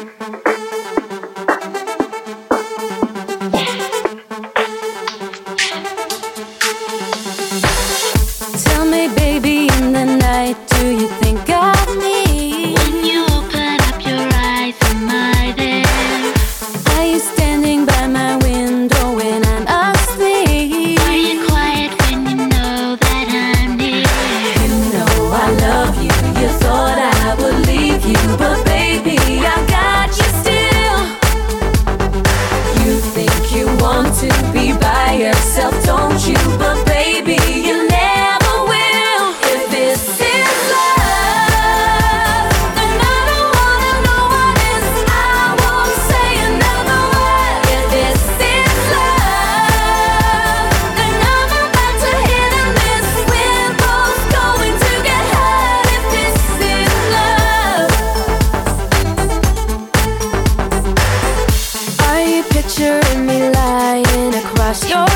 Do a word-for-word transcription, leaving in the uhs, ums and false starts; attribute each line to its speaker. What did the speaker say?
Speaker 1: Tell me, baby, in the night, do you think of me?
Speaker 2: When you open up your eyes, am I there?
Speaker 1: Are you standing by my window when I'm asleep?
Speaker 2: Are you quiet when you know that I'm near?
Speaker 1: You know I love you, you thought I would leave you, but baby, I got you still. You think you want to be by yourself, don't you? But baby, you never will. If this is love, then I don't wanna know what is. I won't say another word. If this is love, then I'm about to hit a miss. We're both going to get hurt. If this is love, are you picturing me lying across your